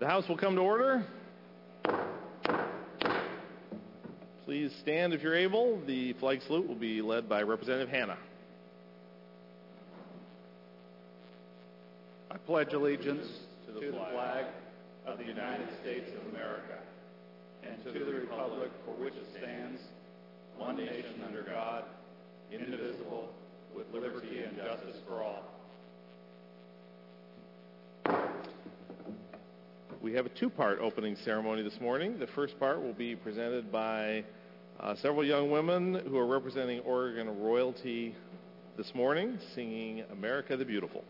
The House will come to order. Please stand if you're able. The flag salute will be led by Representative Hanna. I pledge allegiance to the flag of the United States of America and to the republic for which it stands, one nation under God, indivisible, with liberty and justice for all. We have a two-part opening ceremony this morning. The first part will be presented by several young women who are representing Oregon royalty this morning, singing America the Beautiful.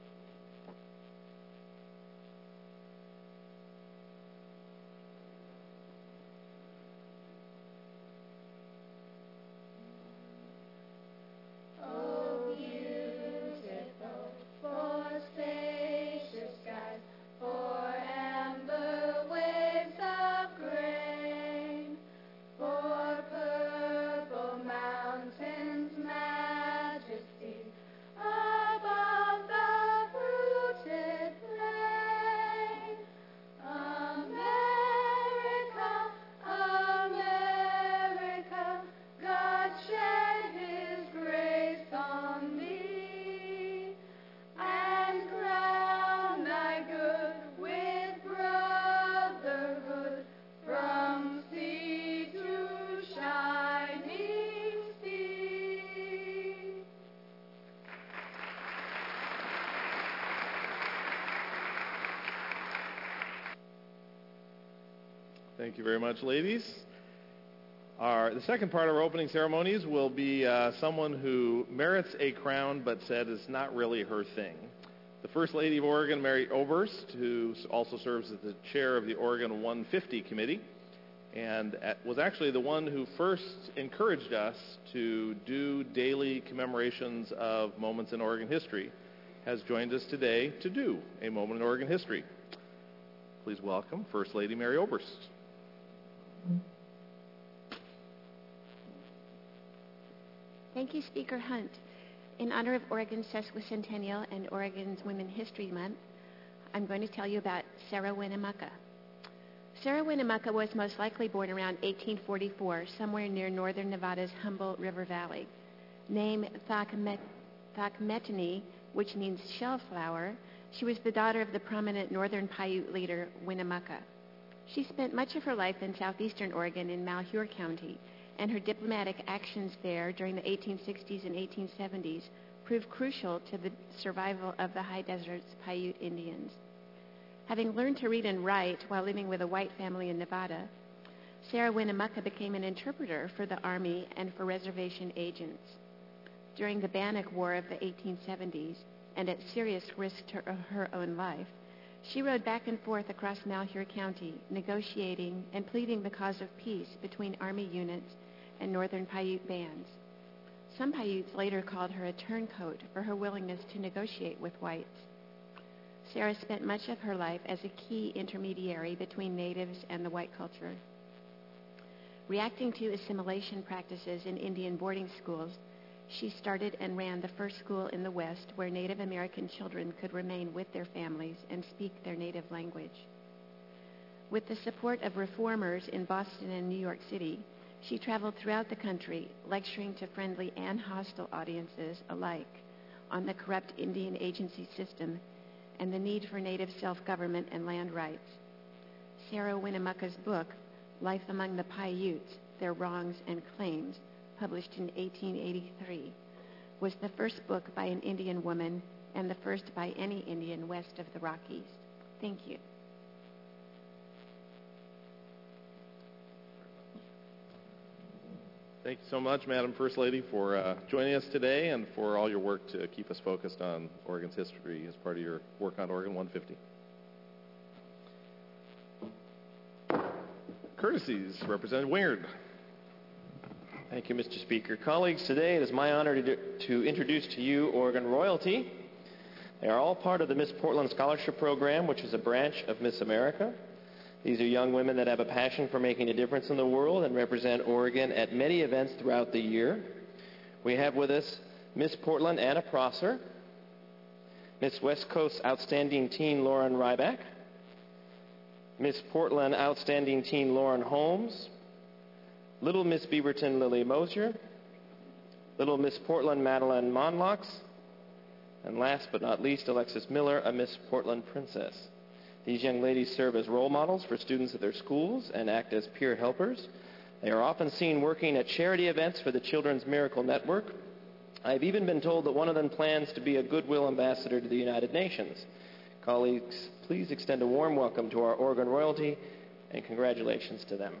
Thank you very much, ladies. The second part of our opening ceremonies will be someone who merits a crown but said it's not really her thing. The First Lady of Oregon, Mary Oberst, who also serves as the chair of the Oregon 150 Committee, and was actually the one who first encouraged us to do daily commemorations of moments in Oregon history, has joined us today to do a moment in Oregon history. Please welcome First Lady Mary Oberst. Thank you, Speaker Hunt. In honor of Oregon's sesquicentennial and Oregon's Women History Month, I'm going to tell you about Sarah Winnemucca. Sarah Winnemucca was most likely born around 1844, somewhere near northern Nevada's Humboldt River Valley. Name Thakmetani, which means shellflower, she was the daughter of the prominent northern Paiute leader Winnemucca. She spent much of her life in southeastern Oregon in Malheur County, and her diplomatic actions there during the 1860s and 1870s proved crucial to the survival of the high desert's Paiute Indians. Having learned to read and write while living with a white family in Nevada, Sarah Winnemucca became an interpreter for the Army and for reservation agents. During the Bannock War of the 1870s, and at serious risk to her own life, she rode back and forth across Malheur County, negotiating and pleading the cause of peace between Army units and northern Paiute bands. Some Paiutes later called her a turncoat for her willingness to negotiate with whites. Sarah spent much of her life as a key intermediary between natives and the white culture. Reacting to assimilation practices in Indian boarding schools, she started and ran the first school in the West where Native American children could remain with their families and speak their native language. With the support of reformers in Boston and New York City, she traveled throughout the country, lecturing to friendly and hostile audiences alike on the corrupt Indian agency system and the need for Native self-government and land rights. Sarah Winnemucca's book, Life Among the Paiutes, Their Wrongs and Claims, published in 1883, was the first book by an Indian woman and the first by any Indian west of the Rockies. Thank you. Thank you so much, Madam First Lady, for joining us today and for all your work to keep us focused on Oregon's history as part of your work on Oregon 150. Courtesies, Representative Wingard. Thank you, Mr. Speaker. Colleagues, today it is my honor to introduce to you Oregon royalty. They are all part of the Miss Portland Scholarship Program, which is a branch of Miss America. These are young women that have a passion for making a difference in the world and represent Oregon at many events throughout the year. We have with us Miss Portland Anna Prosser, Miss West Coast Outstanding Teen Lauren Ryback, Miss Portland Outstanding Teen Lauren Holmes, Little Miss Beaverton Lily Mosier, Little Miss Portland Madeline Monlocks, and last but not least, Alexis Miller, a Miss Portland Princess. These young ladies serve as role models for students at their schools and act as peer helpers. They are often seen working at charity events for the Children's Miracle Network. I've even been told that one of them plans to be a Goodwill ambassador to the United Nations. Colleagues, please extend a warm welcome to our Oregon royalty and congratulations to them.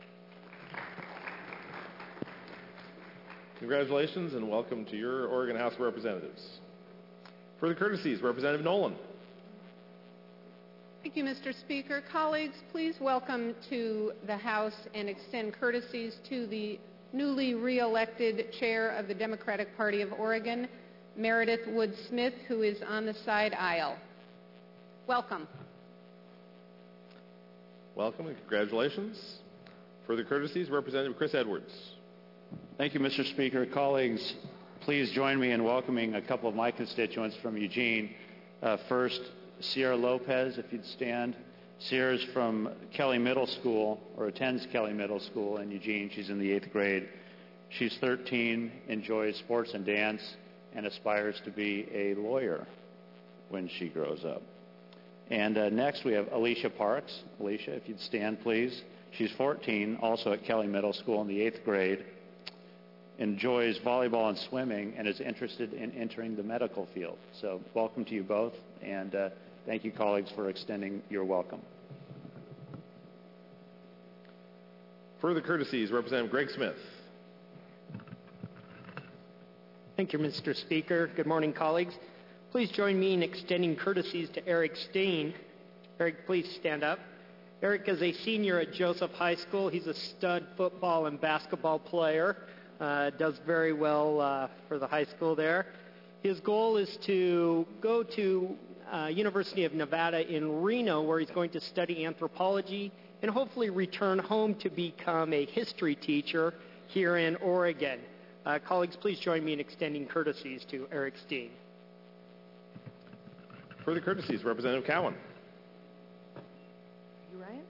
Congratulations and welcome to your Oregon House of Representatives. Further courtesies, Representative Nolan. Thank you, Mr. Speaker. Colleagues, please welcome to the House and extend courtesies to the newly re-elected chair of the Democratic Party of Oregon, Meredith Wood Smith, who is on the side aisle. Welcome. Welcome and congratulations. Further courtesies, Representative Chris Edwards. Thank you, Mr. Speaker. Colleagues, please join me in welcoming a couple of my constituents from Eugene. First, Sierra Lopez, if you'd stand. Sierra's from Kelly Middle School, or attends Kelly Middle School in Eugene. She's in the 8th grade. She's 13, enjoys sports and dance, and aspires to be a lawyer when she grows up. And next we have Alicia Parks. Alicia, if you'd stand, please. She's 14, also at Kelly Middle School in the 8th grade, enjoys volleyball and swimming, and is interested in entering the medical field. So welcome to you both, and thank you, colleagues, for extending your welcome. Further courtesies, Representative Greg Smith. Thank you, Mr. Speaker. Good morning, colleagues. Please join me in extending courtesies to Eric Steen. Eric, please stand up. Eric is a senior at Joseph High School. He's a stud football and basketball player. Does very well for the high school there. His goal is to go to University of Nevada in Reno, where he's going to study anthropology and hopefully return home to become a history teacher here in Oregon. Colleagues, please join me in extending courtesies to Eric Steen. Further courtesies, Representative Cowan. You, Ryan?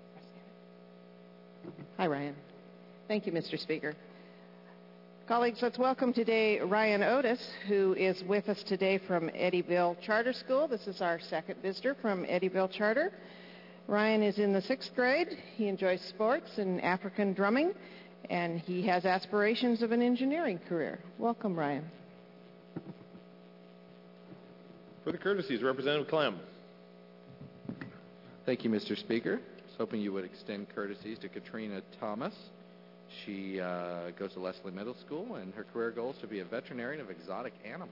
Hi, Ryan. Thank you, Mr. Speaker. Colleagues, let's welcome today Ryan Otis, who is with us today from Eddyville Charter School. This is our second visitor from Eddyville Charter. Ryan is in the 6th grade. He enjoys sports and African drumming, and he has aspirations of an engineering career. Welcome, Ryan. For the courtesies, Representative Clem. Thank you, Mr. Speaker. I was hoping you would extend courtesies to Katrina Thomas. She goes to Leslie Middle School, and her career goal is to be a veterinarian of exotic animals.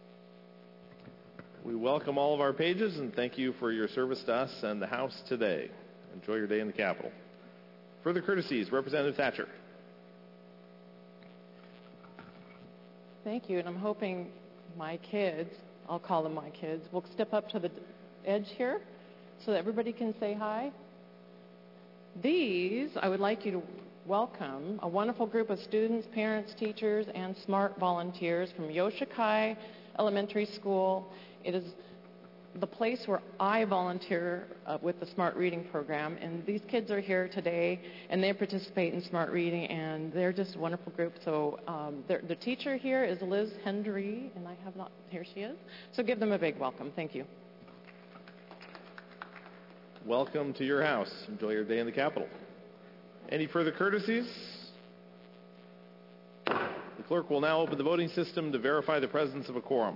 We welcome all of our pages, and thank you for your service to us and the House today. Enjoy your day in the Capitol. Further courtesies, Representative Thatcher. Thank you, and I'm hoping my kids, I'll call them my kids, will step up to the edge here so that everybody can say hi. These, I would like you to welcome a wonderful group of students, parents, teachers, and SMART volunteers from Yoshikai Elementary School. It is the place where I volunteer with the SMART Reading program, and these kids are here today, and they participate in SMART Reading, and they're just a wonderful group. So the teacher here is Liz Hendry, and I have not, here she is. So give them a big welcome. Thank you. Welcome to your house. Enjoy your day in the Capitol. Any further courtesies? The clerk will now open the voting system to verify the presence of a quorum.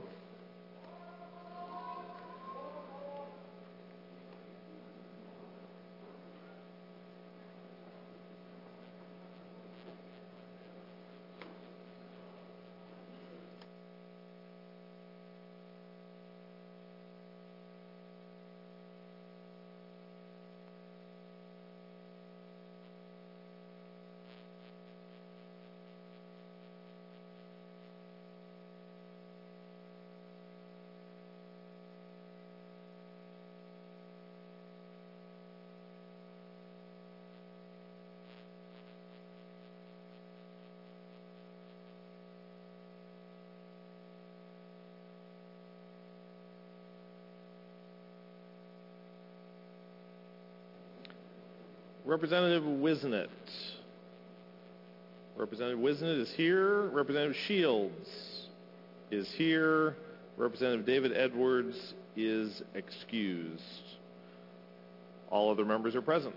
Representative Wisnett. Representative Wisnett is here. Representative Shields is here. Representative David Edwards is excused. All other members are present.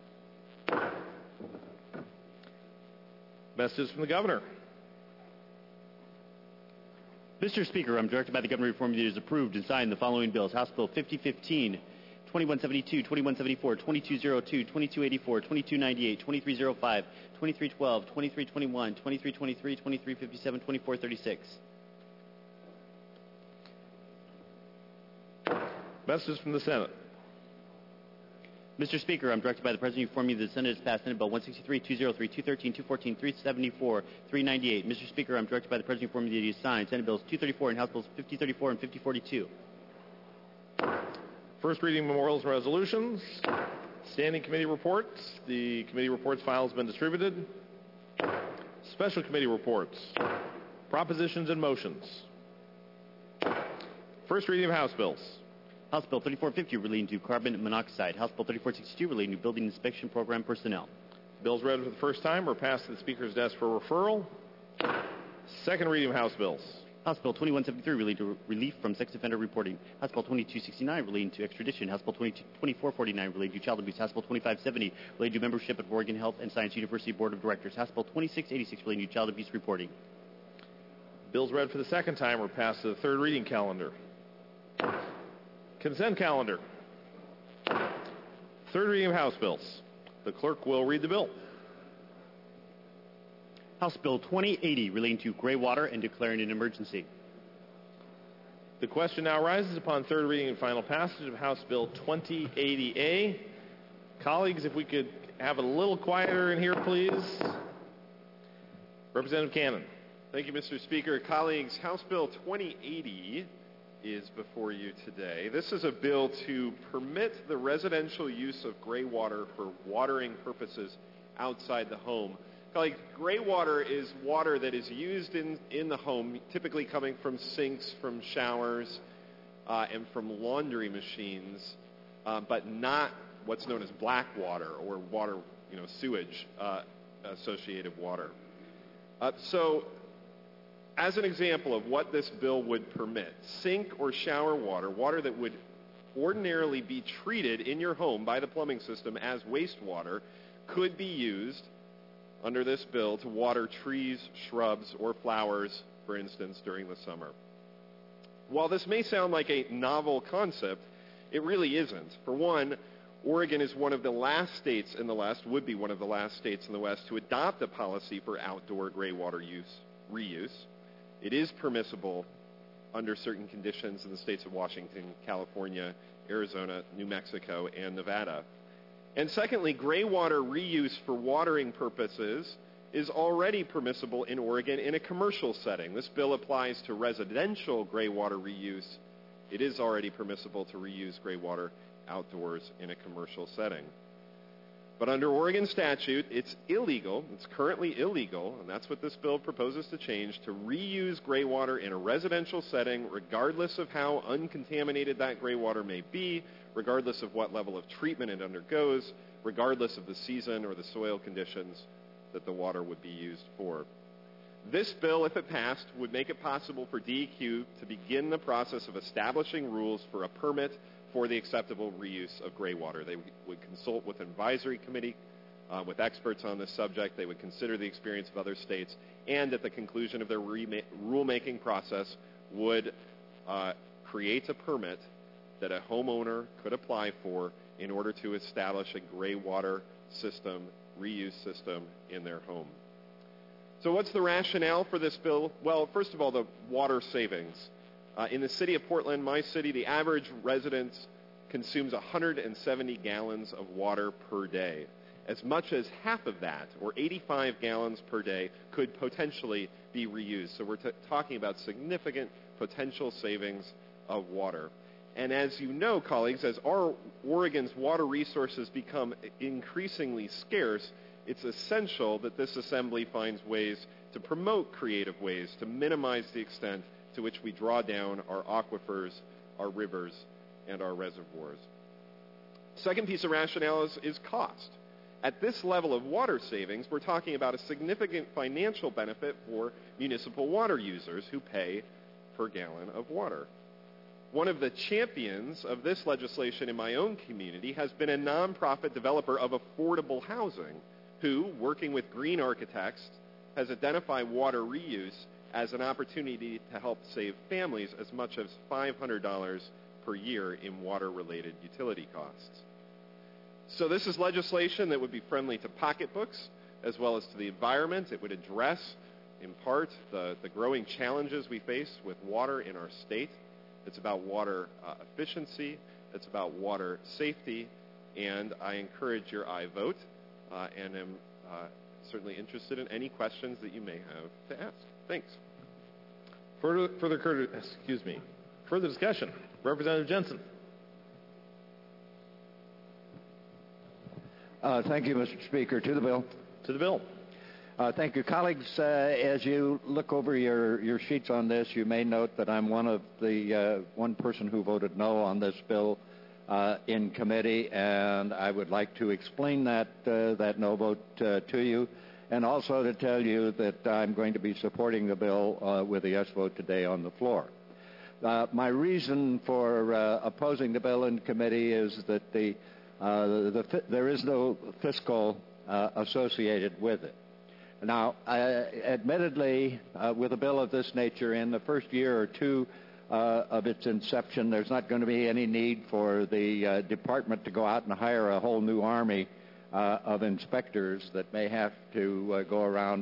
Message from the governor. Mr. Speaker, I'm directed by the governor to inform you that it is approved and signed the following bills: House Bill 5015, 2172, 2174, 2202, 2284, 2298, 2305, 2312, 2321, 2323, 2357, 2436. Message from the Senate. Mr. Speaker, I'm directed by the President to inform you that the Senate has passed Senate Bill 163, 203, 213, 214, 374, 398. Mr. Speaker, I'm directed by the President to inform you that he has signed Senate Bills 234 and House Bills 5034 and 5042. First reading memorials and resolutions. Standing committee reports. The committee reports file has been distributed. Special committee reports. Propositions and motions. First reading of House bills. House Bill 3450 relating to carbon monoxide. House Bill 3462 relating to building inspection program personnel. Bills read for the first time are passed to the Speaker's desk for referral. Second reading of House bills. House Bill 2173 relating to relief from sex offender reporting. House Bill 2269 relating to extradition. House Bill 2449 relating to child abuse. House Bill 2570 relating to membership of Oregon Health and Science University Board of Directors. House Bill 2686 relating to child abuse reporting. Bills read for the second time are passed to the third reading calendar. Consent calendar. Third reading of House bills. The clerk will read the bill. House Bill 2080 relating to gray water and declaring an emergency. The question now arises upon third reading and final passage of House Bill 2080A. Colleagues, if we could have a little quieter in here, please. Representative Cannon. Thank you, Mr. Speaker. Colleagues, House Bill 2080 is before you today. This is a bill to permit the residential use of gray water for watering purposes outside the home. Colleagues, gray water is water that is used in the home, typically coming from sinks, from showers, and from laundry machines, but not what's known as black water or water, sewage associated water. So, as an example of what this bill would permit, sink or shower water, water that would ordinarily be treated in your home by the plumbing system as wastewater, could be used under this bill to water trees, shrubs, or flowers, for instance, during the summer. While this may sound like a novel concept, it really isn't. For one, Oregon is one of the last states in the West, would be one of the last states in the West, to adopt a policy for outdoor gray water reuse. It is permissible under certain conditions in the states of Washington, California, Arizona, New Mexico, and Nevada. And secondly, gray water reuse for watering purposes is already permissible in Oregon in a commercial setting. This bill applies to residential gray water reuse. It is already permissible to reuse gray water outdoors in a commercial setting. But under Oregon statute, it's illegal, it's currently illegal, and that's what this bill proposes to change, to reuse gray water in a residential setting, regardless of how uncontaminated that gray water may be, regardless of what level of treatment it undergoes, regardless of the season or the soil conditions that the water would be used for. This bill, if it passed, would make it possible for DEQ to begin the process of establishing rules for a permit for the acceptable reuse of gray water. They would consult with an advisory committee, with experts on this subject. They would consider the experience of other states, and at the conclusion of their rulemaking process, would create a permit that a homeowner could apply for in order to establish a gray water system, reuse system in their home. So what's the rationale for this bill? Well, first of all, the water savings. In the city of Portland, my city, the average resident consumes 170 gallons of water per day. As much as half of that, or 85 gallons per day, could potentially be reused. So we're talking about significant potential savings of water. And as you know, colleagues, as our Oregon's water resources become increasingly scarce, it's essential that this assembly finds ways to promote creative ways to minimize the extent to which we draw down our aquifers, our rivers, and our reservoirs. Second piece of rationale is cost. At this level of water savings, we're talking about a significant financial benefit for municipal water users who pay per gallon of water. One of the champions of this legislation in my own community has been a nonprofit developer of affordable housing who, working with green architects, has identified water reuse as an opportunity to help save families as much as $500 per year in water-related utility costs. So this is legislation that would be friendly to pocketbooks as well as to the environment. It would address, in part, the growing challenges we face with water in our state. It's about water efficiency. It's about water safety. And I encourage your aye vote and am certainly interested in any questions that you may have to ask. Thanks. Further discussion. Representative Jensen. Thank you, Mr. Speaker. To the bill. To the bill. Thank you. Colleagues, as you look over your sheets on this, you may note that I'm one person who voted no on this bill in committee, and I would like to explain that no vote to you, and also to tell you that I'm going to be supporting the bill with a yes vote today on the floor. My reason for opposing the bill in committee is that there is no fiscal associated with it. Now, admittedly, with a bill of this nature, in the first year or two of its inception, there's not going to be any need for the department to go out and hire a whole new army of inspectors that may have to go around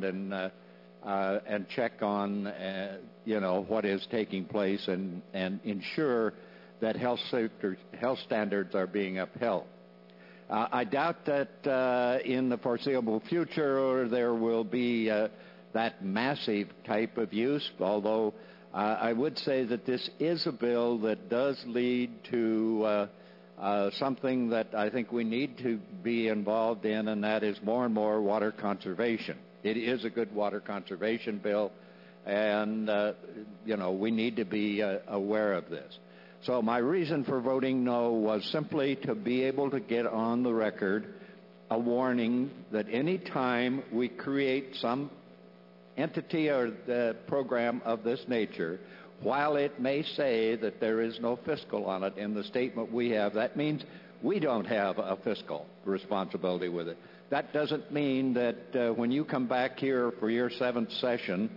and check on, what is taking place and ensure that health standards are being upheld. I doubt that in the foreseeable future there will be that massive type of use, although I would say that this is a bill that does lead to something that I think we need to be involved in, and that is more and more water conservation. It is a good water conservation bill, and, we need to be aware of this. So my reason for voting no was simply to be able to get on the record a warning that any time we create some entity or program of this nature, while it may say that there is no fiscal on it in the statement we have, that means we don't have a fiscal responsibility with it. That doesn't mean that when you come back here for your 7th session,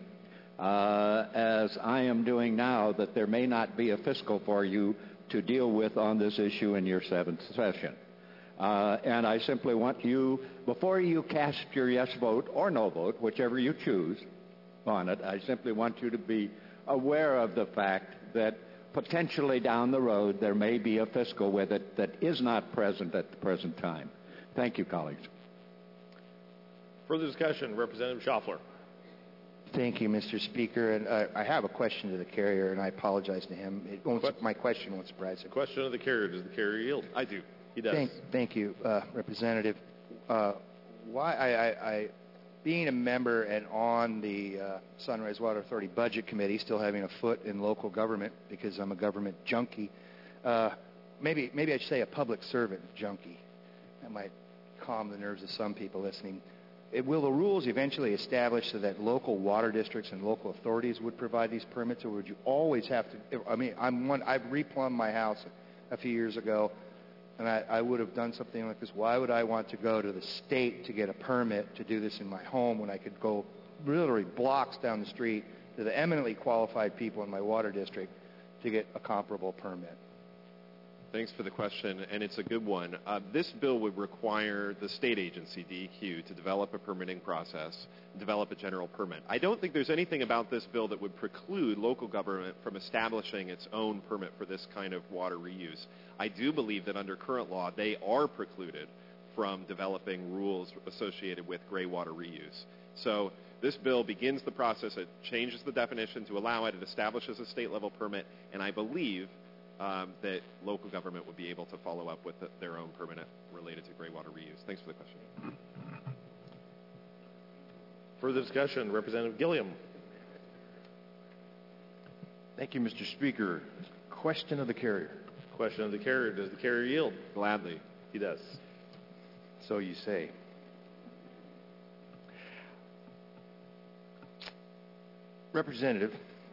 as I am doing now, that there may not be a fiscal for you to deal with on this issue in your 7th session. And I simply want you, before you cast your yes vote or no vote, whichever you choose on it, I simply want you to be aware of the fact that potentially down the road there may be a fiscal with it that is not present at the present time. Thank you, colleagues. Further discussion. Representative Schaffler. Thank you, Mr. Speaker. And I have a question to the carrier, and I apologize to him. My question won't surprise him. Question of the carrier. Does the carrier yield? I do. He does. Thank you, Representative. Being a member and on the Sunrise Water Authority Budget Committee, still having a foot in local government because I'm a government junkie, maybe I should say a public servant junkie. That might calm the nerves of some people listening. Will the rules eventually establish so that local water districts and local authorities would provide these permits, or would you always have to? I've replumbed my house a few years ago, and I would have done something like this. Why would I want to go to the state to get a permit to do this in my home when I could go literally blocks down the street to the eminently qualified people in my water district to get a comparable permit? Thanks for the question, and it's a good one. This bill would require the state agency, DEQ, to develop a permitting process, develop a general permit. I don't think there's anything about this bill that would preclude local government from establishing its own permit for this kind of water reuse. I do believe that under current law, they are precluded from developing rules associated with gray water reuse. So this bill begins the process. It changes the definition to allow it. It establishes a state-level permit, and I believe that local government would be able to follow up with their own permit related to gray water reuse. Thanks for the question. Further discussion. Representative Gilliam. Thank you, Mr. Speaker. Question of the carrier. Question of the carrier. Does the carrier yield? Gladly. He does. So you say. Representative,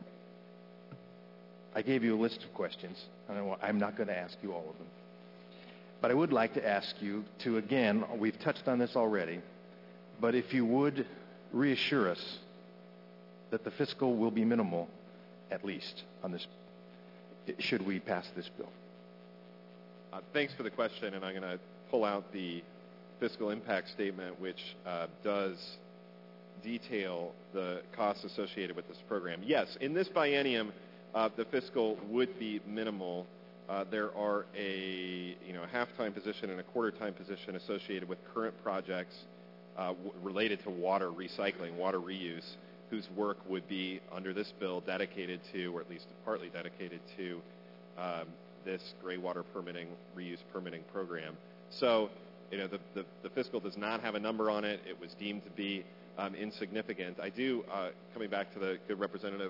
I gave you a list of questions. I'm not going to ask you all of them. But I would like to ask you to, again, we've touched on this already, but if you would reassure us that the fiscal will be minimal, at least, on this, should we pass this bill. Thanks for the question, and I'm going to pull out the fiscal impact statement, which does detail the costs associated with this program. Yes, in this biennium, the fiscal would be minimal. There are a half-time position and a quarter-time position associated with current projects related to water recycling, water reuse, whose work would be under this bill dedicated to, or at least partly dedicated to, this gray water permitting, reuse permitting program. So, the fiscal does not have a number on it. It was deemed to be insignificant. I do, coming back to the good representative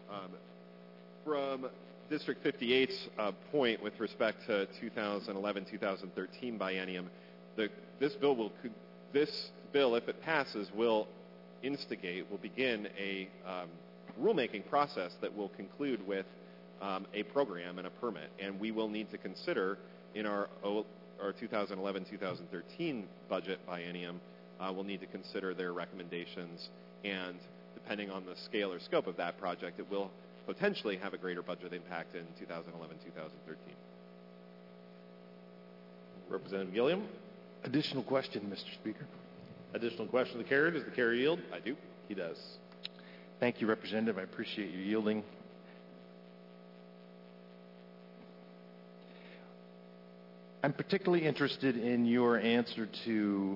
from District 58's point with respect to 2011-2013 biennium, this bill, if it passes, will begin a rulemaking process that will conclude with a program and a permit. And we will need to consider in our 2011-2013 budget biennium, we'll need to consider their recommendations, and depending on the scale or scope of that project, it will potentially have a greater budget impact in 2011-2013. Representative Gilliam. Additional question, Mr. Speaker. Additional question to the carrier. Does the carrier yield? I do. He does. Thank you, Representative. I appreciate you yielding. I'm particularly interested in your answer to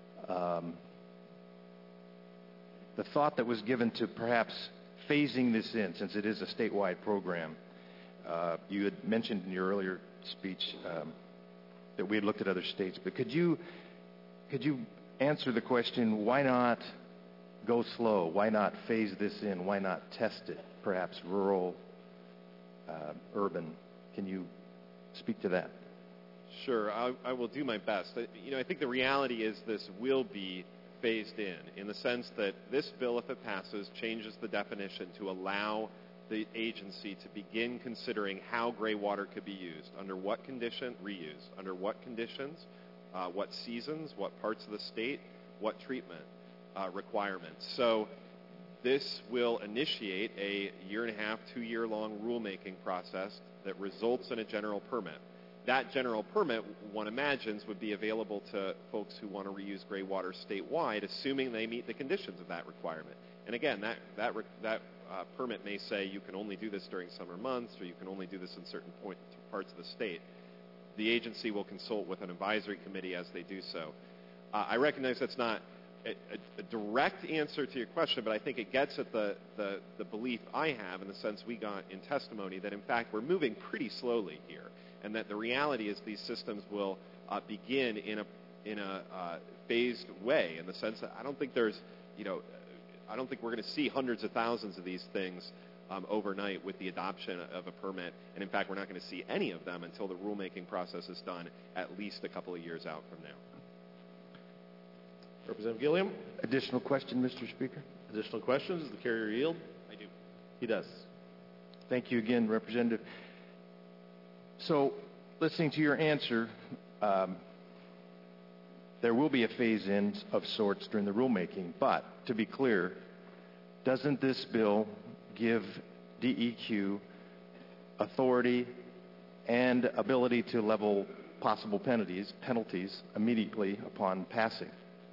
the thought that was given to perhaps phasing this in, since it is a statewide program. You had mentioned in your earlier speech that we had looked at other states, but could you answer the question, why not go slow? Why not phase this in? Why not test it? Perhaps rural, urban. Can you speak to that? Sure, I will do my best. I think the reality is this will be phased in the sense that this bill, if it passes, changes the definition to allow the agency to begin considering how gray water could be used, under what condition, reused, under what conditions, what seasons, what parts of the state, what treatment requirements. So this will initiate a 1.5-year, 2-year-long rulemaking process that results in a general permit. That general permit, one imagines, would be available to folks who want to reuse gray water statewide, assuming they meet the conditions of that requirement. And again, that permit may say you can only do this during summer months, or you can only do this in certain parts of the state. The agency will consult with an advisory committee as they do so. I recognize that's not a direct answer to your question, but I think it gets at the belief I have in the sense we got in testimony that, in fact, we're moving pretty slowly here, and that the reality is these systems will begin in a phased way, in the sense that I don't think we're going to see hundreds of thousands of these things overnight with the adoption of a permit, and in fact, we're not going to see any of them until the rulemaking process is done at least a couple of years out from now. Representative Gilliam. Additional question, Mr. Speaker. Additional questions? Does the carrier yield? I do. He does. Thank you again, Representative. So, listening to your answer, there will be a phase-in of sorts during the rulemaking, but to be clear, doesn't this bill give DEQ authority and ability to level possible penalties immediately upon passing?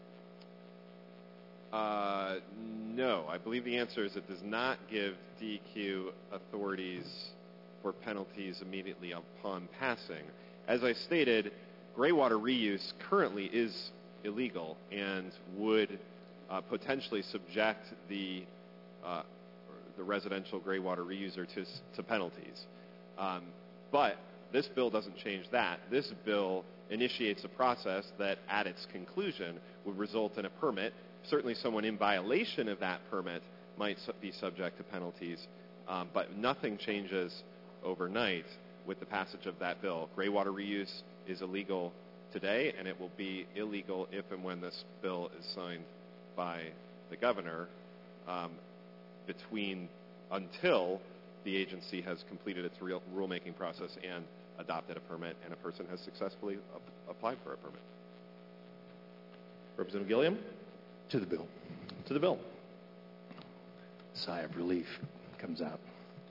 No. I believe the answer is it does not give DEQ authorities for penalties immediately upon passing. As I stated, gray water reuse currently is illegal and would potentially subject the residential gray water reuser to penalties. But this bill doesn't change that. This bill initiates a process that, at its conclusion, would result in a permit. Certainly someone in violation of that permit might be subject to penalties, but nothing changes overnight with the passage of that bill. Gray water reuse is illegal today, and it will be illegal if and when this bill is signed by the governor. until the agency has completed its rulemaking process and adopted a permit, and a person has successfully applied for a permit. Representative Gilliam? To the bill. To the bill. Sigh of relief comes out.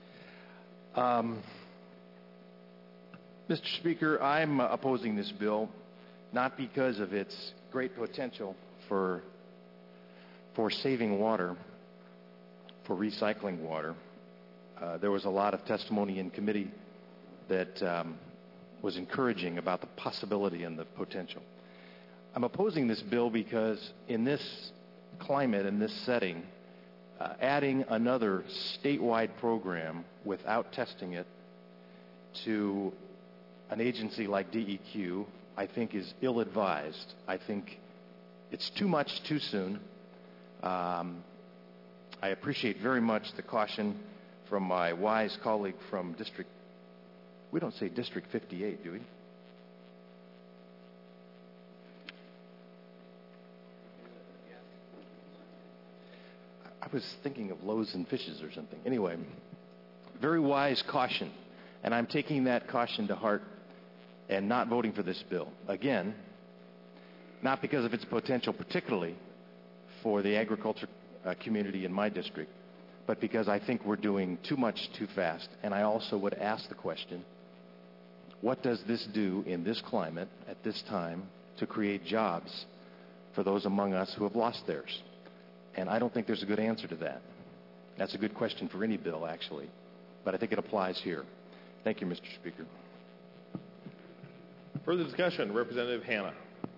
Mr. Speaker, I'm opposing this bill not because of its great potential for saving water, for recycling water. There was a lot of testimony in committee that was encouraging about the possibility and the potential. I'm opposing this bill because in this climate, in this setting, adding another statewide program without testing it to an agency like DEQ, I think is ill-advised. I think it's too much too soon. I appreciate very much the caution from my wise colleague from District, we don't say District 58, do we? I was thinking of loaves and fishes or something. Anyway, very wise caution. And I'm taking that caution to heart and not voting for this bill. Again, not because of its potential particularly for the agriculture community in my district, but because I think we're doing too much too fast. And I also would ask the question, what does this do in this climate at this time to create jobs for those among us who have lost theirs? And I don't think there's a good answer to that. That's a good question for any bill, actually. But I think it applies here. Thank you, Mr. Speaker. Further discussion. Representative Hanna.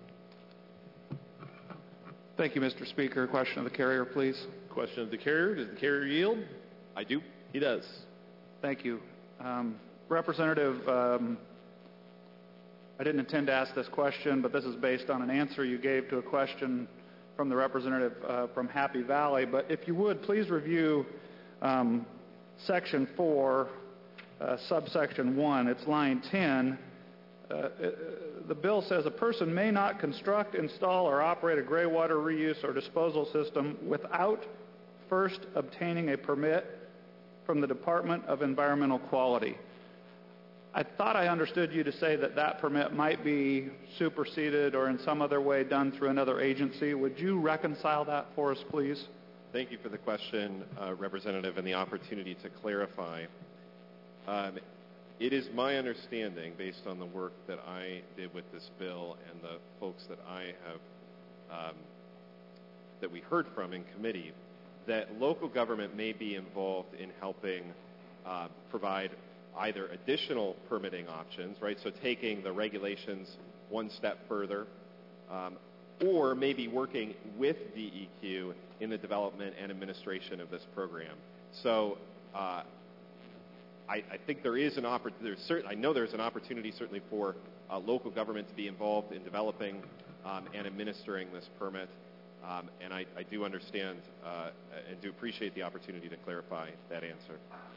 Thank you, Mr. Speaker. Question of the carrier, please. Question of the carrier. Does the carrier yield? I do. He does. Thank you. Representative, I didn't intend to ask this question, but this is based on an answer you gave to a question from the representative from Happy Valley. But if you would, please review Section 4, subsection 1. It's line 10. The bill says a person may not construct, install, or operate a gray water reuse or disposal system without first obtaining a permit from the Department of Environmental Quality. I thought I understood you to say that that permit might be superseded or in some other way done through another agency. Would you reconcile that for us, please? Thank you for the question, Representative, and the opportunity to clarify. It is my understanding, based on the work that I did with this bill and the folks that I have, that we heard from in committee, that local government may be involved in helping provide either additional permitting options, right? So taking the regulations one step further, or maybe working with DEQ in the development and administration of this program. So I think there is an opportunity. I know there's an opportunity certainly for local government to be involved in developing and administering this permit, and I do understand and do appreciate the opportunity to clarify that answer.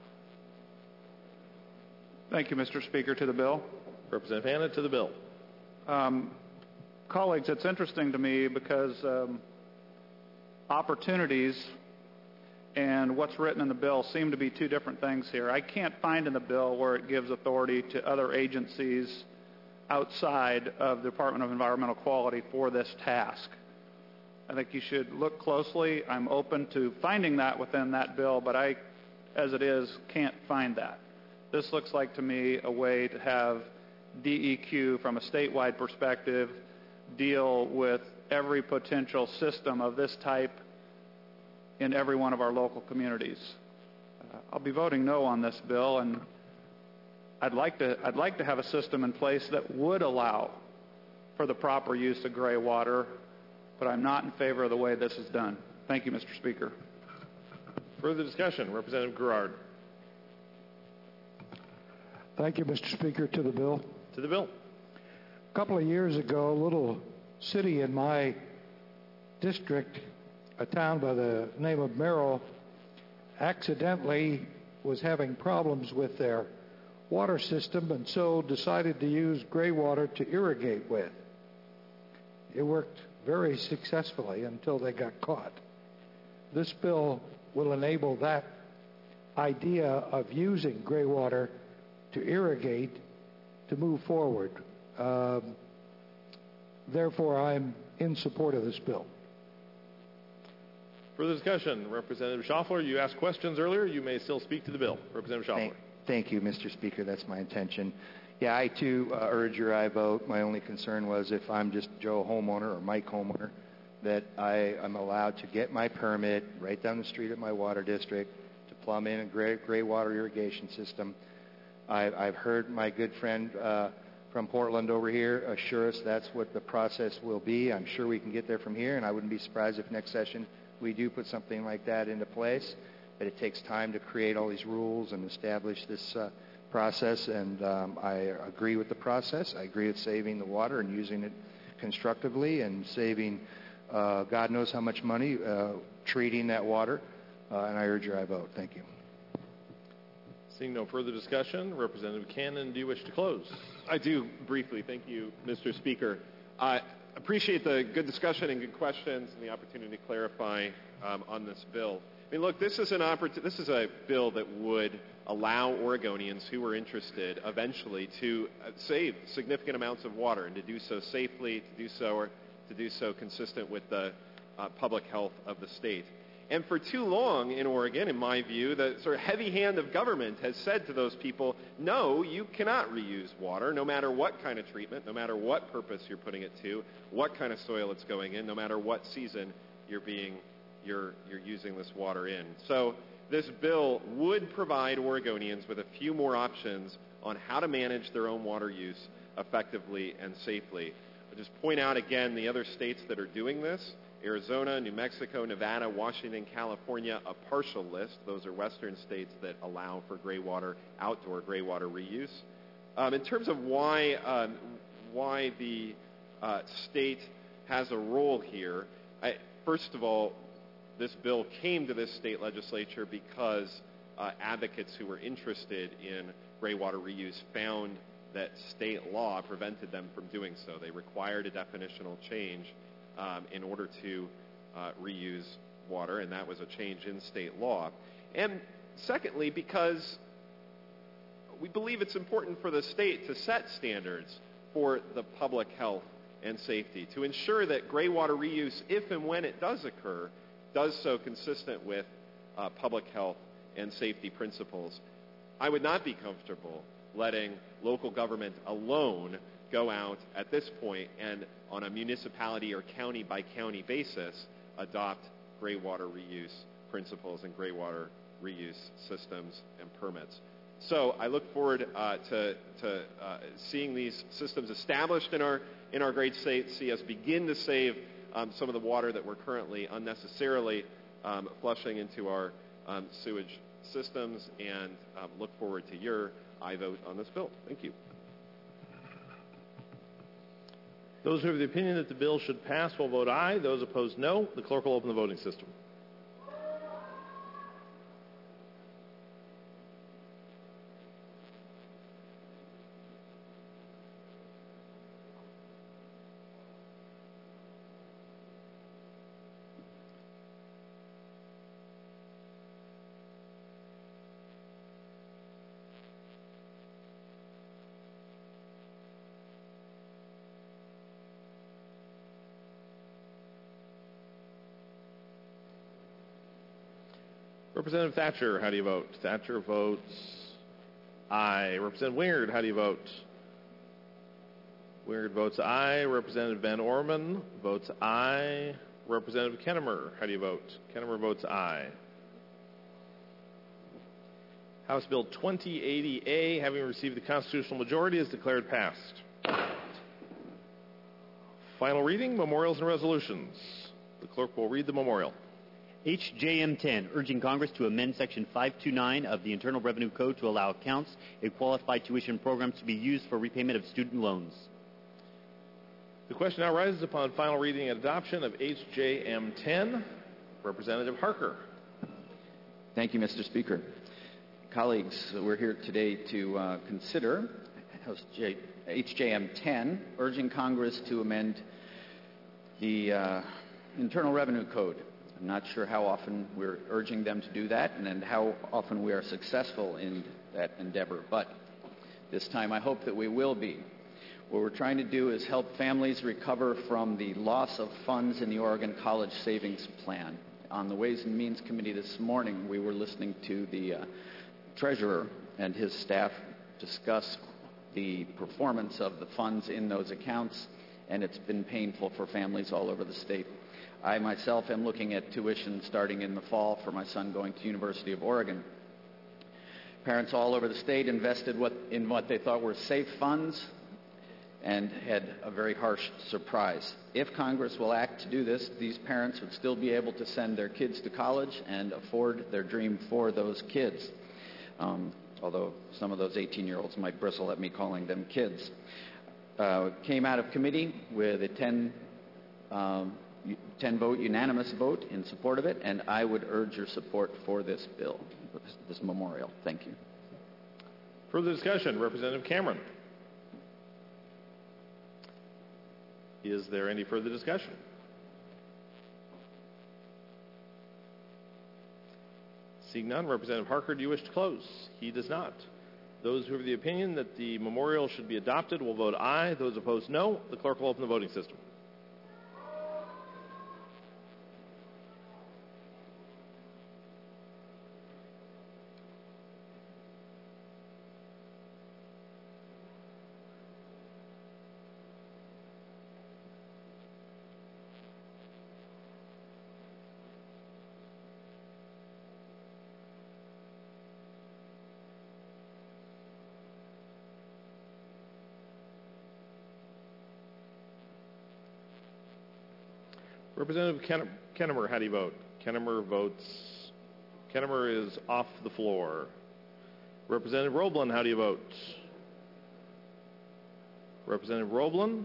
Thank you, Mr. Speaker. To the bill. Representative Hanna, to the bill. Colleagues, it's interesting to me because opportunities and what's written in the bill seem to be two different things here. I can't find in the bill where it gives authority to other agencies outside of the Department of Environmental Quality for this task. I think you should look closely. I'm open to finding that within that bill, but I, as it is, can't find that. This looks like to me a way to have DEQ from a statewide perspective deal with every potential system of this type in every one of our local communities. I'll be voting no on this bill, and I'd like to have a system in place that would allow for the proper use of gray water, but I'm not in favor of the way this is done. Thank you, Mr. Speaker. Further discussion. Representative Gerard. Thank you, Mr. Speaker. To the bill. To the bill. A couple of years ago, a little city in my district, a town by the name of Merrill, accidentally was having problems with their water system and so decided to use gray water to irrigate with. It worked very successfully until they got caught. This bill will enable that idea of using gray water to irrigate to move forward. Therefore, I'm in support of this bill. Further discussion. Representative Schaffler, you asked questions earlier. You may still speak to the bill. Representative Schaffler. Thank you, Mr. Speaker. That's my intention. Yeah, I too urge your aye vote. My only concern was if I'm just Joe homeowner or Mike homeowner, that I am allowed to get my permit right down the street at my water district to plumb in a gray water irrigation system. I've heard my good friend from Portland over here assure us that's what the process will be. I'm sure we can get there from here, and I wouldn't be surprised if next session we do put something like that into place. But it takes time to create all these rules and establish this process, and I agree with the process. I agree with saving the water and using it constructively and saving God knows how much money treating that water, and I urge your aye vote. Thank you. Seeing no further discussion, Representative Cannon, do you wish to close? I do, briefly. Thank you, Mr. Speaker. I appreciate the good discussion and good questions and the opportunity to clarify on this bill. I mean, look, this is a bill that would allow Oregonians who are interested eventually to save significant amounts of water and to do so safely, to do so consistent with the public health of the state. And for too long in Oregon, in my view, the sort of heavy hand of government has said to those people, no, you cannot reuse water, no matter what kind of treatment, no matter what purpose you're putting it to, what kind of soil it's going in, no matter what season you're using this water in. So this bill would provide Oregonians with a few more options on how to manage their own water use effectively and safely. I'll just point out again the other states that are doing this: Arizona, New Mexico, Nevada, Washington, California, a partial list. Those are western states that allow for outdoor gray water reuse. In terms of why the state has a role here, first of all, this bill came to this state legislature because advocates who were interested in gray water reuse found that state law prevented them from doing so. They required a definitional change in order to reuse water, and that was a change in state law. And secondly, because we believe it's important for the state to set standards for the public health and safety, to ensure that gray water reuse, if and when it does occur, does so consistent with public health and safety principles. I would not be comfortable letting local government alone go out at this point and on a municipality or county by county basis adopt gray water reuse principles and gray water reuse systems and permits. So I look forward to seeing these systems established in our great state, see us begin to save some of the water that we're currently unnecessarily flushing into our sewage systems, and look forward to your aye vote on this bill. Thank you. Those who have the opinion that the bill should pass will vote aye. Those opposed, no. The clerk will open the voting system. Representative Thatcher, how do you vote? Thatcher votes aye. Representative Wingard, how do you vote? Wingard votes aye. Representative Van Orman votes aye. Representative Kennemer, how do you vote? Kennemer votes aye. House Bill 2080A, having received the constitutional majority, is declared passed. Final reading, memorials and resolutions. The clerk will read the memorial. HJM 10, urging Congress to amend Section 529 of the Internal Revenue Code to allow accounts in qualified tuition programs to be used for repayment of student loans. The question now rises upon final reading and adoption of HJM 10. Representative Harker. Thank you, Mr. Speaker. Colleagues, we're here today to consider HJM 10, urging Congress to amend the Internal Revenue Code I'm not sure how often we're urging them to do that and how often we are successful in that endeavor, but this time I hope that we will be. What we're trying to do is help families recover from the loss of funds in the Oregon College Savings Plan. On the Ways and Means Committee this morning, we were listening to the treasurer and his staff discuss the performance of the funds in those accounts, and it's been painful for families all over the state. I myself am looking at tuition starting in the fall for my son going to the University of Oregon. Parents all over the state invested in what they thought were safe funds and had a very harsh surprise. If Congress will act to do this, these parents would still be able to send their kids to college and afford their dream for those kids, although some of those 18-year-olds might bristle at me calling them kids. Came out of committee with a 10-vote unanimous vote in support of it, and I would urge your support for this bill, this memorial. Thank you. Further discussion, Representative Cameron. Is there any further discussion? Seeing none, Representative Harker, do you wish to close? He does not. Those who have the opinion that the memorial should be adopted will vote aye. Those opposed, no. The clerk will open the voting system. Representative Kennemer, how do you vote? Kennemer is off the floor. Representative Roblin, how do you vote? Representative Roblin?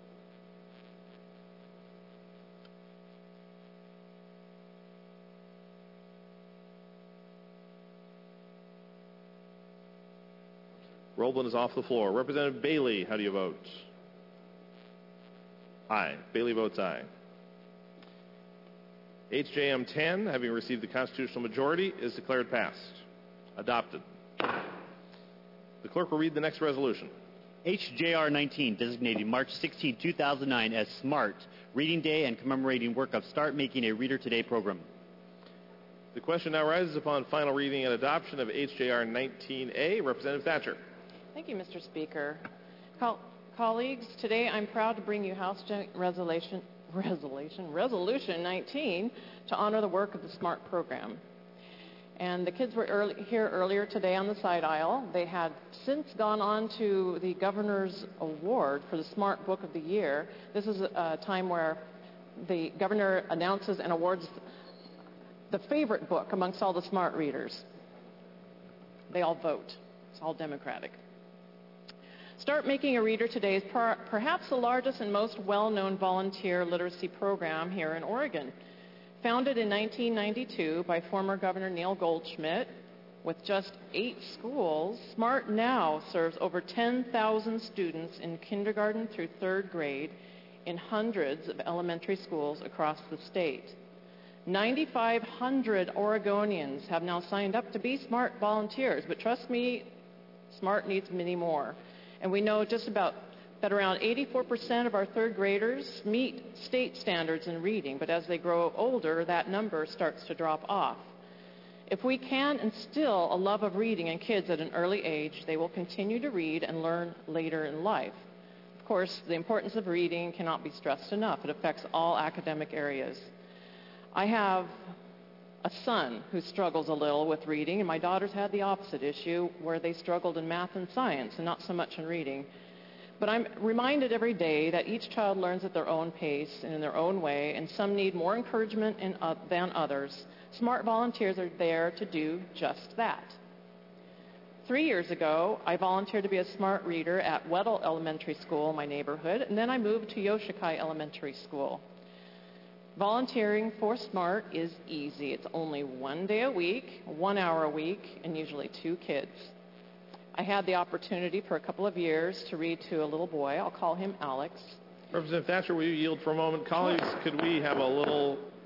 Roblin is off the floor. Representative Bailey, how do you vote? Aye. Bailey votes aye. HJM 10, having received the constitutional majority, is declared passed. Adopted. The clerk will read the next resolution. HJR 19, designating March 16, 2009 as SMART Reading Day and commemorating work of Start Making a Reader Today program. The question now rises upon final reading and adoption of HJR 19A. Representative Thatcher. Thank you, Mr. Speaker. Colleagues, today I'm proud to bring you House Resolution 19 to honor the work of the SMART program. And the kids were here earlier today on the side aisle. They had since gone on to the Governor's Award for the SMART Book of the Year. This is a time where the Governor announces and awards the favorite book amongst all the SMART readers. They all vote. It's all democratic. Start Making a Reader Today is perhaps the largest and most well-known volunteer literacy program here in Oregon. Founded in 1992 by former Governor Neil Goldschmidt, with just 8 schools, SMART now serves over 10,000 students in kindergarten through 3rd grade in hundreds of elementary schools across the state. 9,500 Oregonians have now signed up to be SMART volunteers, but trust me, SMART needs many more. And we know that around 84% of our 3rd graders meet state standards in reading, but as they grow older, that number starts to drop off. If we can instill a love of reading in kids at an early age, they will continue to read and learn later in life. Of course, the importance of reading cannot be stressed enough. It affects all academic areas. I have a son who struggles a little with reading, and my daughters had the opposite issue where they struggled in math and science and not so much in reading. But I'm reminded every day that each child learns at their own pace and in their own way, and some need more encouragement than others. SMART volunteers are there to do just that. 3 years ago, I volunteered to be a SMART reader at Weddell Elementary School in my neighborhood, and then I moved to Yoshikai Elementary School. Volunteering for SMART is easy. It's only 1 day a week, 1 hour a week, and usually 2 kids. I had the opportunity for a couple of years to read to a little boy. I'll call him Alex. Representative Thatcher, will you yield for a moment? Colleagues, could we have a little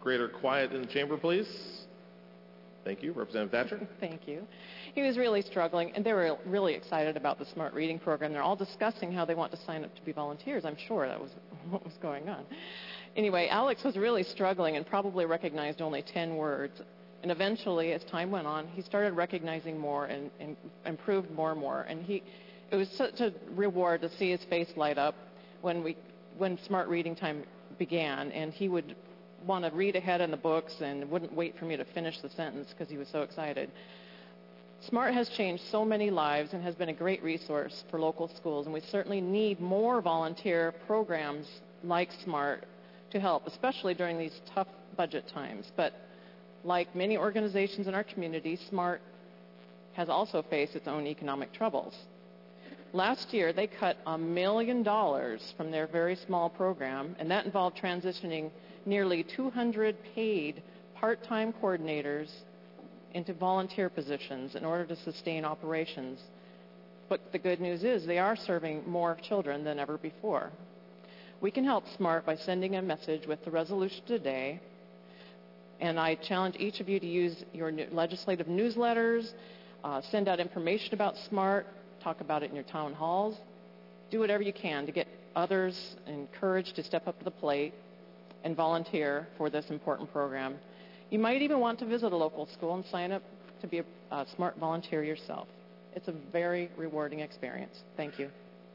Greater quiet in the chamber, please. Thank you. Representative Thatcher. Thank you. He was really struggling, and they were really excited about the Smart Reading program. They're all discussing how they want to sign up to be volunteers. I'm sure that was what was going on. Anyway, Alex was really struggling and probably recognized only 10 words. And eventually, as time went on, he started recognizing more and improved more and more. And it was such a reward to see his face light up when Smart Reading time began, and he would want to read ahead in the books and wouldn't wait for me to finish the sentence because he was so excited. SMART has changed so many lives and has been a great resource for local schools, and we certainly need more volunteer programs like SMART to help, especially during these tough budget times. But like many organizations in our community, SMART has also faced its own economic troubles. Last year, they cut $1 million from their very small program, and that involved transitioning nearly 200 paid part-time coordinators into volunteer positions in order to sustain operations. But the good news is they are serving more children than ever before. We can help SMART by sending a message with the resolution today, and I challenge each of you to use your legislative newsletters, send out information about SMART, talk about it in your town halls. Do whatever you can to get others encouraged to step up to the plate and volunteer for this important program. You might even want to visit a local school and sign up to be a SMART volunteer yourself. It's a very rewarding experience. Thank you.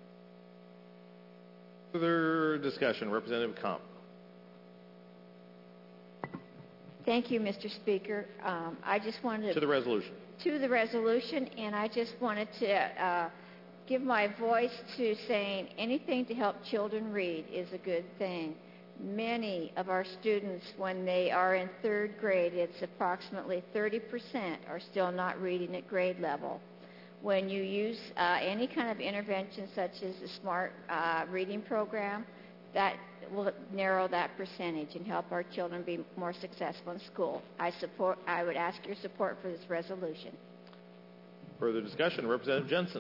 Further discussion. Representative Comp. Thank you, Mr. Speaker. I just wanted to the resolution. To the resolution, and I just wanted to give my voice to saying anything to help children read is a good thing. Many of our students, when they are in third grade, it's approximately 30% are still not reading at grade level. When you use any kind of intervention such as the SMART reading program, that will narrow that percentage and help our children be more successful in school. I would ask your support for this resolution. Further discussion. Representative Jensen.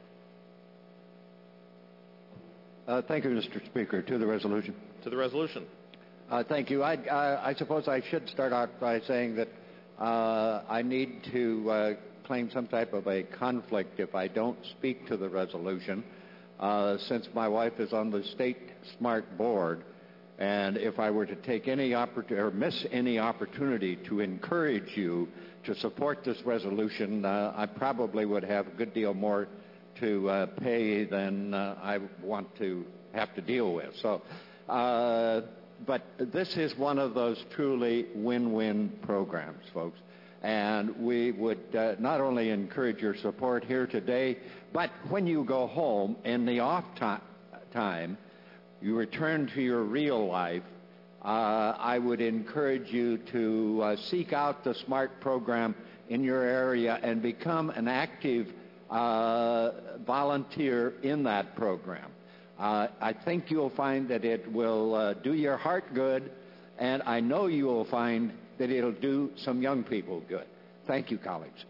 Thank you, Mr. Speaker. To the resolution. To the resolution. Thank you. I suppose I should start out by saying that I need to claim some type of a conflict if I don't speak to the resolution, since my wife is on the state SMART board, and if I were to take any or miss any opportunity to encourage you to support this resolution, I probably would have a good deal more to pay than I want to have to deal with. So, but this is one of those truly win-win programs, folks. And we would not only encourage your support here today, but when you go home in the off time, you return to your real life, I would encourage you to seek out the SMART program in your area and become an active volunteer in that program. I think you'll find that it will do your heart good, and I know you will find that it'll do some young people good. Thank you, colleagues.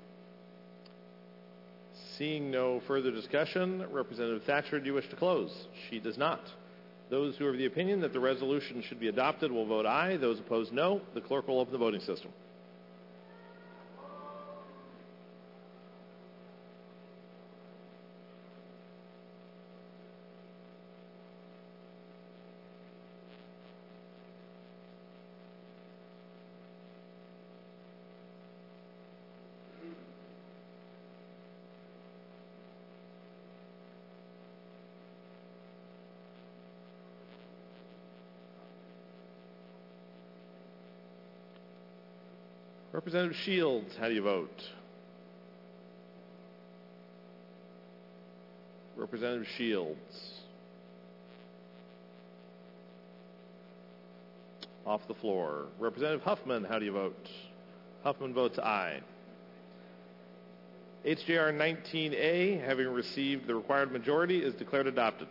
Seeing no further discussion, Representative Thatcher, do you wish to close? She does not. Those who are of the opinion that the resolution should be adopted will vote aye. Those opposed, no. The clerk will open the voting system. Representative Shields, how do you vote? Representative Shields. Off the floor. Representative Huffman, how do you vote? Huffman votes aye. HJR 19A, having received the required majority, is declared adopted.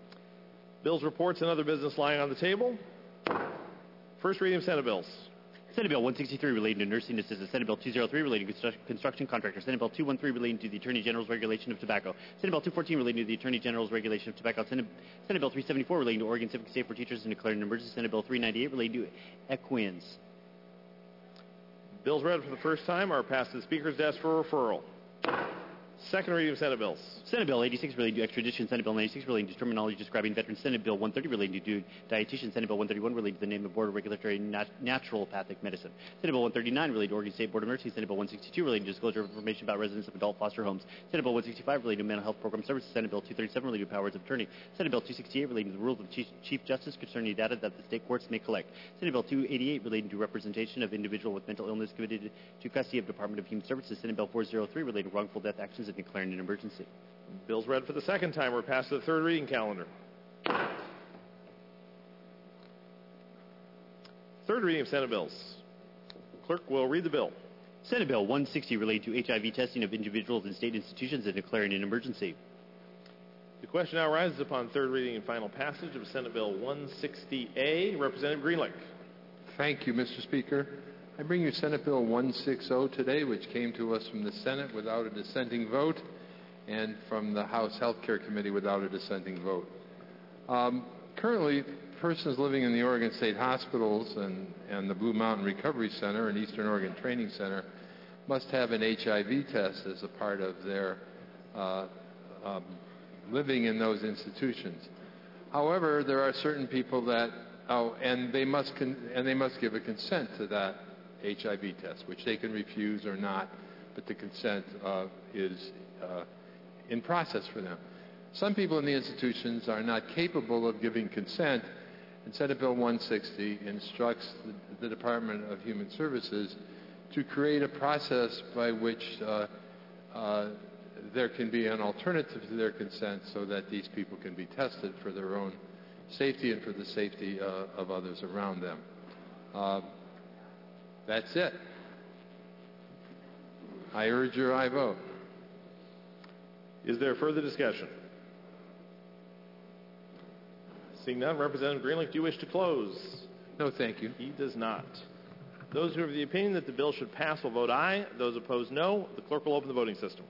Bills, reports, and other business lying on the table. First reading of Senate bills. Senate Bill 163 relating to nursing assistants. Senate Bill 203 relating to construction contractors. Senate Bill 213 relating to the Attorney General's regulation of tobacco. Senate Bill 214 relating to the Attorney General's regulation of tobacco. Senate Bill 374 relating to Oregon Civic Safe for teachers and declaring an emergency. Senate Bill 398 relating to equines. Bills read for the first time are passed to the Speaker's desk for referral. Second reading of Senate bills. Senate Bill 86 relating to extradition. Senate Bill 96 relating to terminology describing veterans. Senate Bill 130 relating to dietitian. Senate Bill 131 relating to the name of Board of Regulatory Naturopathic Medicine. Senate Bill 139 relating to Oregon State Board of Nursing. Senate Bill 162 relating to disclosure of information about residents of adult foster homes. Senate Bill 165 relating to mental health program services. Senate Bill 237 relating to powers of attorney. Senate Bill 268 relating to the rules of Chief Justice concerning data that the state courts may collect. Senate Bill 288 relating to representation of individual with mental illness committed to custody of Department of Human Services. Senate Bill 403 relating to wrongful death actions and declaring an emergency. Bills read for the second time were passed to the third reading calendar. Third reading of Senate bills. Clerk will read the bill. Senate Bill 160 relating to HIV testing of individuals in state institutions and declaring an emergency. The question now arises upon third reading and final passage of Senate Bill 160A. Representative Greenlick. Thank you, Mr. Speaker. I bring you Senate Bill 160 today, which came to us from the Senate without a dissenting vote and from the House Health Care Committee without a dissenting vote. Currently, persons living in the Oregon State Hospitals and the Blue Mountain Recovery Center and Eastern Oregon Training Center must have an HIV test as a part of their living in those institutions. However, there are certain people that, and they must give a consent to that HIV test, which they can refuse or not, but the consent is in process for them. Some people in the institutions are not capable of giving consent, and Senate Bill 160 instructs the Department of Human Services to create a process by which there can be an alternative to their consent so that these people can be tested for their own safety and for the safety of others around them. That's it. I urge your aye vote. Is there further discussion? Seeing none, Representative Greenlick, do you wish to close? No, thank you. He does not. Those who are of the opinion that the bill should pass will vote aye. Those opposed, no. The clerk will open the voting system.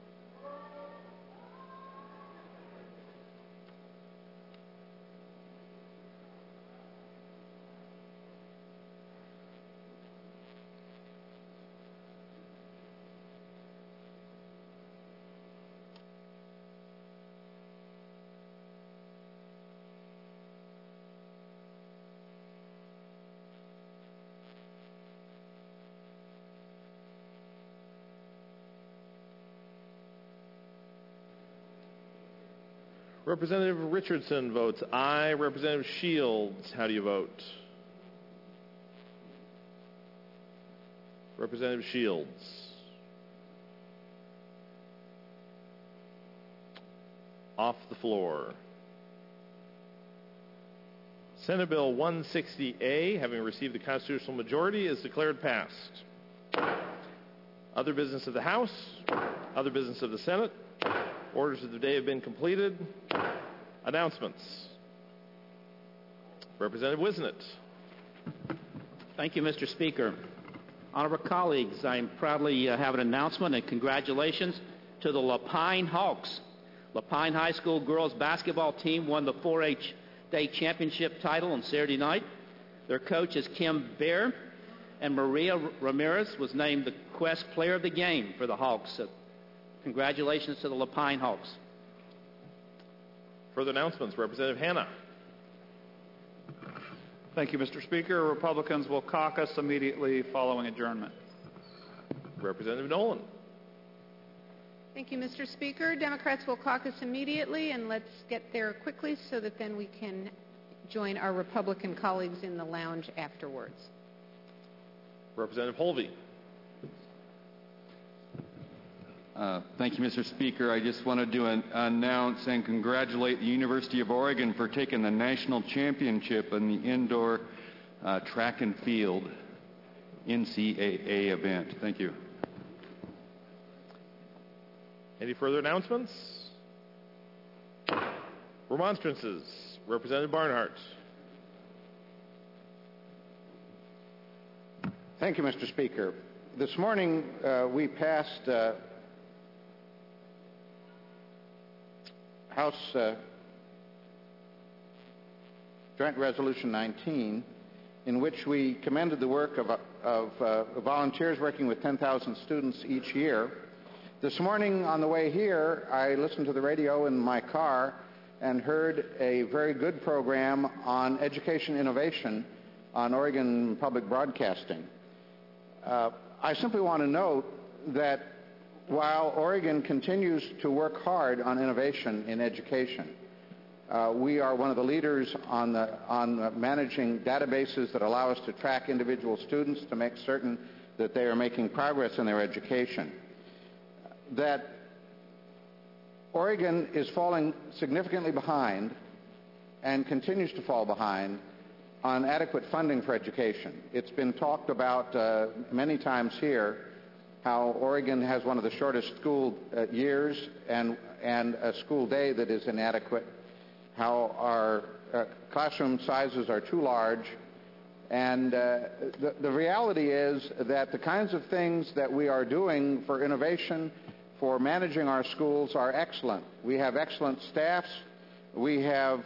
Representative Richardson votes aye. Representative Shields, how do you vote? Representative Shields. Off the floor. Senate Bill 160A, having received the constitutional majority, is declared passed. Other business of the House, other business of the Senate. Orders of the day have been completed. Announcements. Representative Wisnett. Thank you, Mr. Speaker. Honorable colleagues, I proudly have an announcement and congratulations to the Lapine Hawks. Lapine High School girls basketball team won the 4-H state championship title on Saturday night. Their coach is Kim Baer, and Maria Ramirez was named the Quest Player of the Game for the Hawks. So congratulations to the Lapine Hawks. Further announcements. Representative Hanna. Thank you, Mr. Speaker. Republicans will caucus immediately following adjournment. Representative Nolan. Thank you, Mr. Speaker. Democrats will caucus immediately, and let's get there quickly so that then we can join our Republican colleagues in the lounge afterwards. Representative Holvey. Thank you, Mr. Speaker. I just wanted to announce and congratulate the University of Oregon for taking the national championship in the indoor track and field NCAA event. Thank you. Any further announcements? Remonstrances. Representative Barnhart. Thank you, Mr. Speaker. This morning we passed House Joint Resolution 19, in which we commended the work of volunteers working with 10,000 students each year. This morning on the way here, I listened to the radio in my car and heard a very good program on education innovation on Oregon Public Broadcasting. I simply want to note that while Oregon continues to work hard on innovation in education, we are one of the leaders on managing databases that allow us to track individual students to make certain that they are making progress in their education. That Oregon is falling significantly behind and continues to fall behind on adequate funding for education. It's been talked about many times here how Oregon has one of the shortest school years and a school day that is inadequate, how our classroom sizes are too large, and the reality is that the kinds of things that we are doing for innovation, for managing our schools, are excellent. We have excellent staffs. We have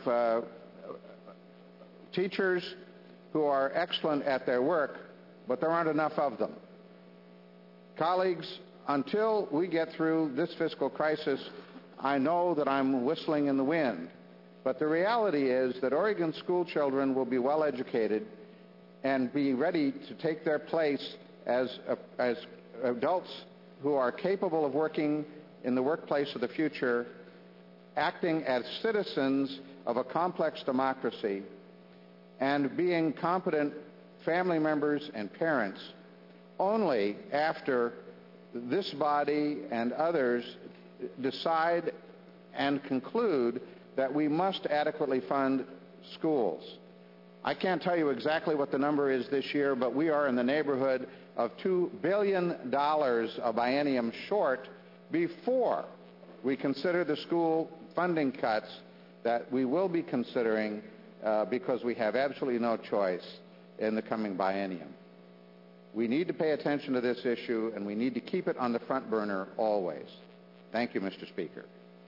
teachers who are excellent at their work, but there aren't enough of them. Colleagues, until we get through this fiscal crisis, I know that I'm whistling in the wind, but the reality is that Oregon school children will be well educated and be ready to take their place as adults who are capable of working in the workplace of the future, acting as citizens of a complex democracy, and being competent family members and parents only after this body and others decide and conclude that we must adequately fund schools. I can't tell you exactly what the number is this year, but we are in the neighborhood of $2 billion a biennium short before we consider the school funding cuts that we will be considering because we have absolutely no choice in the coming biennium. We need to pay attention to this issue, and we need to keep it on the front burner always. Thank you, Mr. Speaker.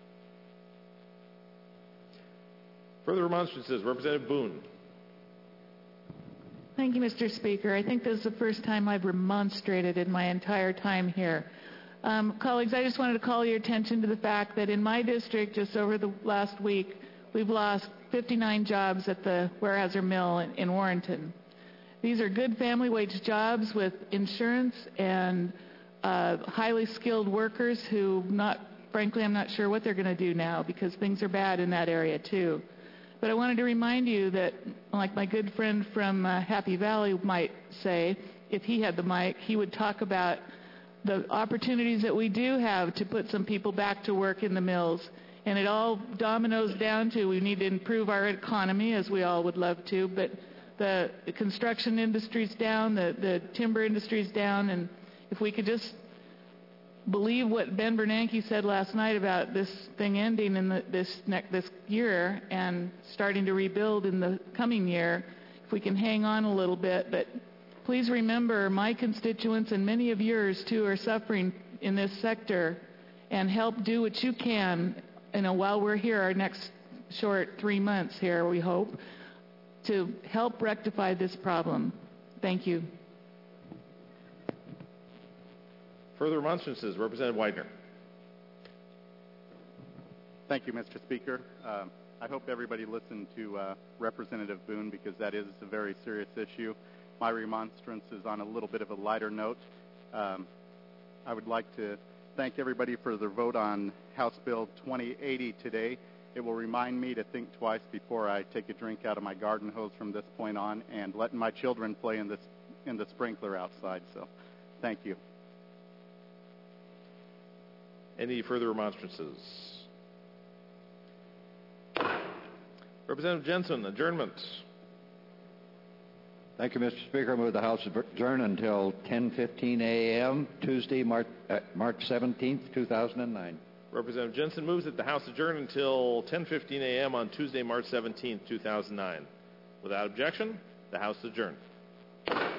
Further remonstrances. Representative Boone. Thank you, Mr. Speaker. I think this is the first time I've remonstrated in my entire time here. Colleagues, I just wanted to call your attention to the fact that in my district, just over the last week, we've lost 59 jobs at the Weyerhaeuser Mill in Warrenton. These are good family wage jobs with insurance and highly skilled workers who, frankly, I'm not sure what they're going to do now because things are bad in that area too. But I wanted to remind you that, like my good friend from Happy Valley might say, if he had the mic, he would talk about the opportunities that we do have to put some people back to work in the mills. And it all dominoes down to we need to improve our economy, as we all would love to, but the construction industry's down, the timber industry's down, and if we could just believe what Ben Bernanke said last night about this thing ending in this year and starting to rebuild in the coming year, if we can hang on a little bit. But please remember, my constituents and many of yours too are suffering in this sector, and help do what you can, while we're here, our next short 3 months here, we hope, to help rectify this problem. Thank you. Further remonstrances. Representative Widener. Thank you, Mr. Speaker. I hope everybody listened to Representative Boone because that is a very serious issue. My remonstrance is on a little bit of a lighter note. I would like to thank everybody for their vote on House Bill 2080 today. It will remind me to think twice before I take a drink out of my garden hose from this point on and letting my children play in the sprinkler outside. So, thank you. Any further remonstrances? Representative Jensen, adjournment. Thank you, Mr. Speaker. I move the House adjourn until 10:15 a.m. Tuesday, March 17th, 2009. Representative Jensen moves that the House adjourn until 10:15 a.m. on Tuesday, March 17th, 2009. Without objection, the House is adjourned.